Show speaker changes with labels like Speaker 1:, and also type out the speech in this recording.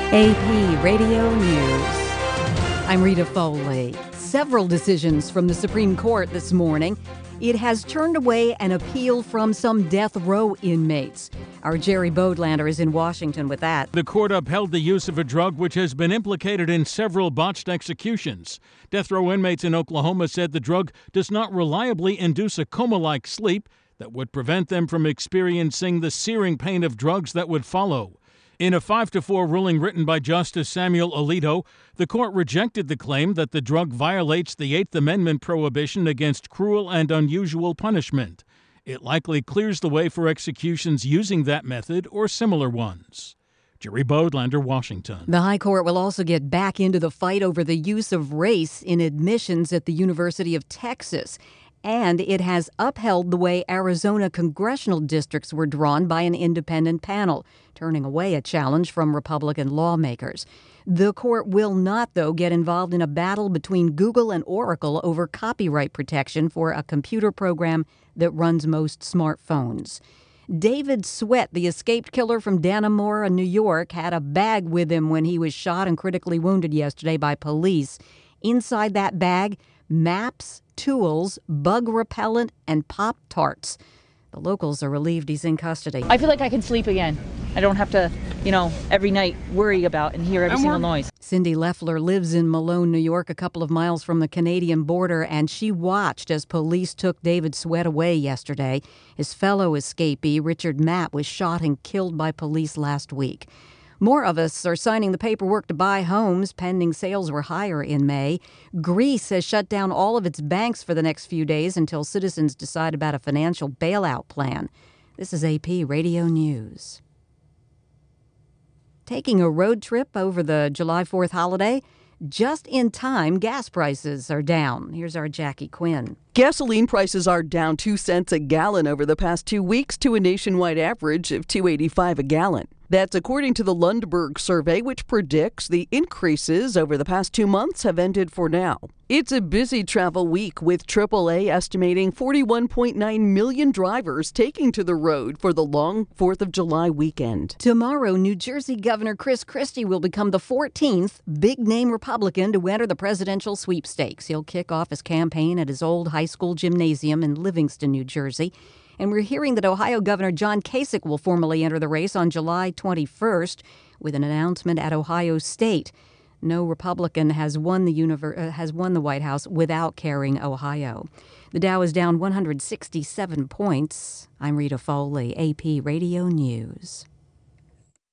Speaker 1: AP Radio News. I'm Rita Foley. Several decisions from the Supreme Court this morning. It has turned away an appeal from some death row inmates. Our Jerry Bodlander is in Washington with that.
Speaker 2: The court upheld the use of a drug which has been implicated in several botched executions. Death row inmates in Oklahoma said the drug does not reliably induce a coma-like sleep that would prevent them from experiencing the searing pain of drugs that would follow. In a 5-4 ruling written by Justice Samuel Alito, the court rejected the claim that the drug violates the Eighth Amendment prohibition against cruel and unusual punishment. It likely clears the way for executions using that method or similar ones. Jerry Bodlander, Washington.
Speaker 1: The High Court will also get back into the fight over the use of race in admissions at the University of Texas. And it has upheld the way Arizona congressional districts were drawn by an independent panel, turning away a challenge from Republican lawmakers. The court will not, though, get involved in a battle between Google and Oracle over copyright protection for a computer program that runs most smartphones. David Sweat, the escaped killer from Dannemora, New York, had a bag with him when he was shot and critically wounded yesterday by police. Inside that bag, maps, tools, bug repellent, and Pop-Tarts. The locals are relieved he's in custody.
Speaker 3: I feel like I can sleep again. I don't have to, every night worry about and hear every single noise.
Speaker 1: Cindy Leffler lives in Malone, New York, a couple of miles from the Canadian border, and she watched as police took David Sweat away yesterday. His fellow escapee, Richard Matt, was shot and killed by police last week. More of us are signing the paperwork to buy homes. Pending sales were higher in May. Greece has shut down all of its banks for the next few days until citizens decide about a financial bailout plan. This is AP Radio News. Taking a road trip over the July 4th holiday? Just in time, gas prices are down. Here's our Jackie Quinn.
Speaker 4: Gasoline prices are down 2 cents a gallon over the past 2 weeks to a nationwide average of $2.85 a gallon. That's according to the Lundberg survey, which predicts the increases over the past 2 months have ended for now. It's a busy travel week, with AAA estimating 41.9 million drivers taking to the road for the long 4th of July weekend.
Speaker 1: Tomorrow, New Jersey Governor Chris Christie will become the 14th big-name Republican to enter the presidential sweepstakes. He'll kick off his campaign at his old high school gymnasium in Livingston, New Jersey. And we're hearing that Ohio Governor John Kasich will formally enter the race on July 21st with an announcement at Ohio State. No Republican has won the White House without carrying Ohio. The Dow is down 167 points. I'm Rita Foley, AP Radio News.